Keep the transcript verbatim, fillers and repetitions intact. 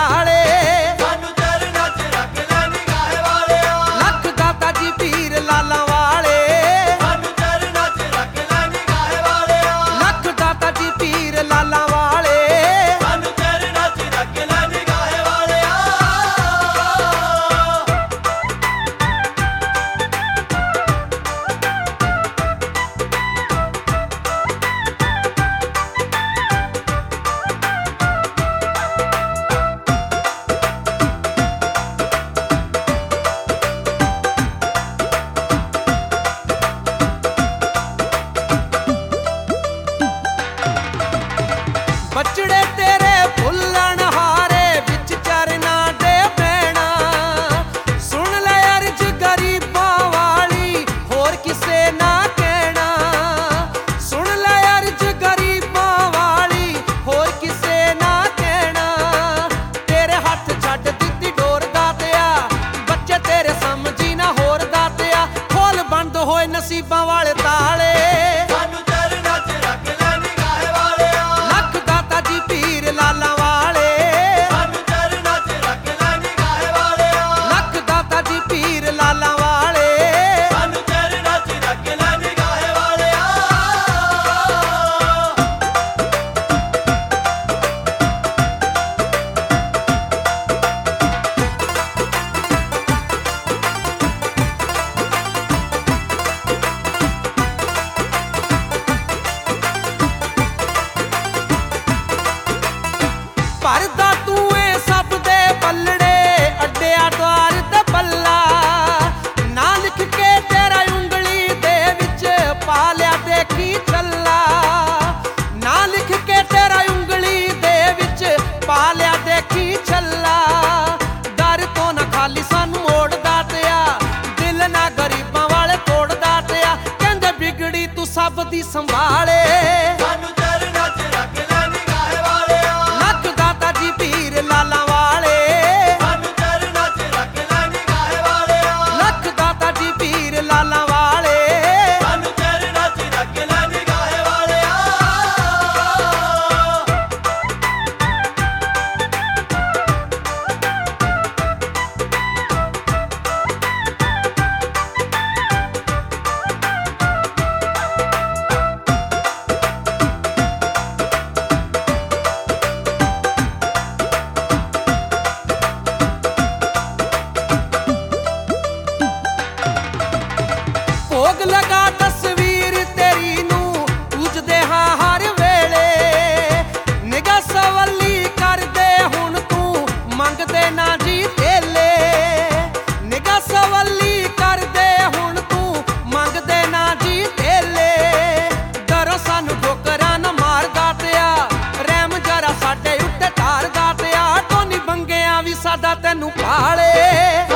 ਤਾਲੇ। ਸਾਨੂੰ ਚਰਨਾਂ 'ਚ ਰੱਖ ਲੈ ਨਿਗਾਹ ਵਾਲਿਆ, ਲੱਖ ਦਾਤਾ ਜੀ ਪੀਰ ਲਾਲਾਂ ਵਾਲੇ। ਸਾਨੂੰ ਚਰਨਾਂ 'ਚ ਰੱਖ ਲੈ ਨਿਗਾਹ ਵਾਲਿਆ, ਲੱਖ ਦਾਤਾ ਜੀ ਪੀਰ ਲਾਲਾਂ ਵਾਲੇ। ਸਾਨੂੰ ਚਰਨਾਂ 'ਚ ਰੱਖ ਲੈ ਨਿਗਾਹ ਵਾਲਿਆ। ਬਚੜੇ ਤੇਰੇ ਫੁੱਲਣ ਹਾਰੇ ਵਿੱਚ ਚਰਨਾਂ ਦੇ ਪੈਣਾ। ਸੁਣ ਲੈ ਅਰਜ਼ ਗਰੀਬਾਂ ਵਾਲੀ ਹੋਰ ਕਿਸੇ ਨਾ ਕਹਿਣਾ। ਸੁਣ ਲੈ ਅਰਜ਼ ਗਰੀਬਾਂ ਵਾਲੀ ਹੋਰ ਕਿਸੇ ਨਾ ਕਹਿਣਾ। ਤੇਰੇ ਹੱਥ ਛੱਡ ਦਿੱਤੀ ਡੋਰ ਦਾਤਿਆ, ਬੱਚੇ ਤੇਰੇ ਸਮਝੀ ਨਾ ਹੋਰ ਦਾਤਿਆ। ਖੋਲ ਬੰਦ ਹੋਏ ਨਸੀਬਾਂ ਵਾਲੇ ਤਾਲੇ। ਸਾਨੂੰ ਚਰਨਾਂ 'ਚ ਰੱਖ ਲੈ ਨਿਗਾਹ ਵਾਲਿਆ, ਲੱਖ ਦਾਤਾ ਜੀ ਪੀਰ ਲਾਲਾਂ ਵਾਲੇ। ਸਾਨੂੰ ਚਰਨਾਂ 'ਚ ਰੱਖ ਲੈ ਨਿਗਾਹ ਵਾਲਿਆ, ਲੱਖ ਦਾਤਾ ਜੀ ਪੀਰ ਲਾਲਾਂ ਵਾਲੇ। ਸਾਨੂੰ ਚਰਨਾਂ 'ਚ ਰੱਖ ਲੈ ਨਿਗਾਹ ਵਾਲਿਆ। ਭਰਦਾ ਤੂੰ ਏ ਸਭ ਦੇ ਪੱਲੜੇ, ਅੱਡਿਆ ਦੁਆਰ ਤੇ ਪੱਲਾ। ਨਾ ਲਿਖ ਕੇ ਤੇਰਾ ਉਂਗਲੀ ਦੇ ਵਿੱਚ ਪਾ ਲਿਆ ਦੇਖੀ ਚੱਲਾ। ਨਾ ਲਿਖ ਕੇ ਤੇਰਾ ਉਂਗਲੀ ਦੇ ਵਿੱਚ ਪਾ ਲਿਆ ਦੇਖੀ ਚੱਲਾ। ਡਰ ਤੋਂ ਨਾ ਖਾਲੀ ਸਾਨੂੰ ਮੋੜਦਾ ਤਿਆ, ਦਿਲ ਨਾ ਗਰੀਬਾਂ ਵਾਲੇ ਤੋੜਦਾ ਤਿਆ। ਕਹਿੰਦੇ ਵਿਗੜੀ ਤੂੰ ਸਭ ਦੀ ਸੰਭਾਲੇ। ਸਾਨੂੰ ਚਰਨਾਂ 'ਚ ਰੱਖ ਲੈ ਨਿਗਾਹ ਵਾਲਿਆ, ਲੱਖ ਦਾਤਾ ਜੀ ਪੀਰ ਲਾਲਾਂ ਵਾਲੇ। ਸਾਨੂੰ ਚਰਨਾਂ 'ਚ ਰੱਖ ਲੈ ਨਿਗਾਹ ਵਾਲਿਆ, ਲੱਖ ਦਾਤਾ ਜੀ ਪੀਰ ਲਾਲਾਂ ਵਾਲੇ। ਸਾਨੂੰ ਚਰਨਾਂ 'ਚ ਰੱਖ ਲੈ ਨਿਗਾਹ ਵਾਲਿਆ। ਭੋਗ ਲਗਾ ਤਸਵੀਰ ਤੇਰੀ ਨੂੰ ਪੂਜਦੇ ਹਾਂ ਹਰ ਵੇਲੇ। ਨਿਗਾਹ ਸਵੱਲੀ ਕਰਦੇ ਹੁਣ ਤੂੰ ਮੰਗਦੇ ਨਾ ਜੀ ਧੇਲੇ। ਨਿਗਾਹ ਸਵੱਲੀ ਕਰਦੇ ਹੁਣ ਤੂੰ ਮੰਗਦੇ ਨਾ ਜੀ ਧੇਲੇ। ਡਰੋ ਸਾਨੂੰ ਠੋਕਰਾਂ ਨਾ ਮਾਰਦਾ ਤਿਆ, ਰਹਿਮ ਜਰਾ ਸਾਡੇ ਉੱਤੇ ਧਾਰਦਾ ਤਿਆ। ਟੋਨੀ ਬੰਗਿਆਂ ਵੀ ਸਾਡਾ ਤੈਨੂੰ ਭਾਲੇ।